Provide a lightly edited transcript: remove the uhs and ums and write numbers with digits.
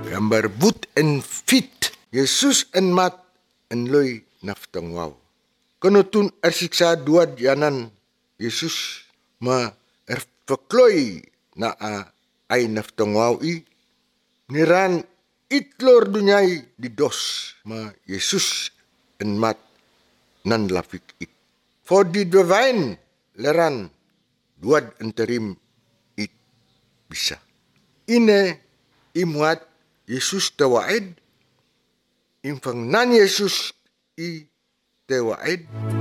gambar but and fit. Yesus en mat en loy naftang wow. Kanutun ersiksa duad yanan Yesus ma erfakloy na ay naftang wow niran itlor dunyay di dos ma Yesus en mat nan lafik it. For the divine leran duad antarim it bisa. Ine imuat Yesus tawaid, infang nan Yesus i tawaid,